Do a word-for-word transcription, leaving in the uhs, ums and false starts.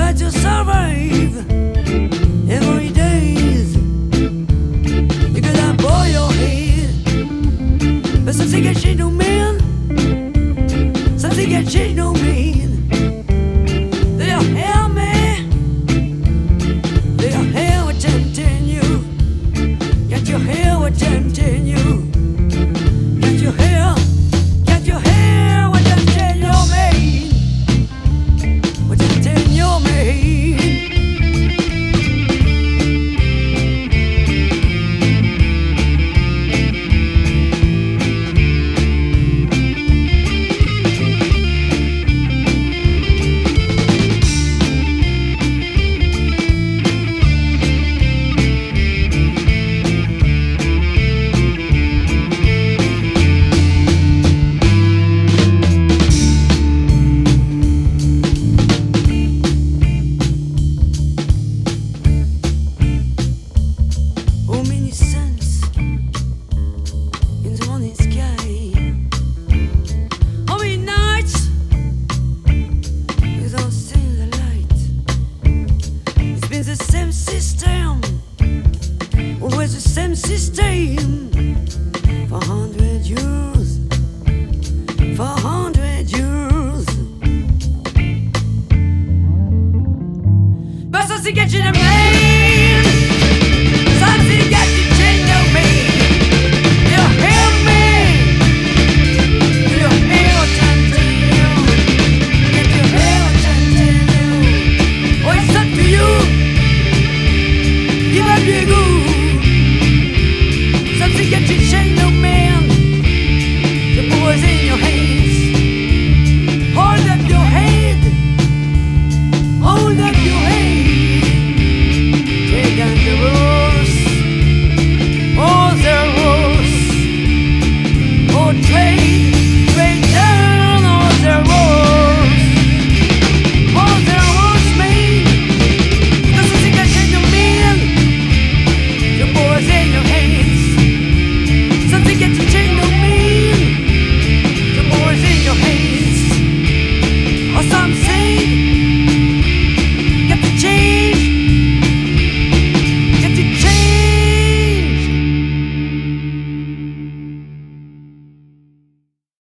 try to survive every days. You gotta boil your head, but something can change no man. Something can change no man. They'll hear me. They'll hear what tempting you. Can't you hear what tempting you? Can't you hear? Can't you hear what tempting you mean? What tempting you mean? Oh, many suns in the morning sky. How many nights without seeing the light? It's been the same system, always the same system, for a hundred years, for a hundred years. But something gets you to me.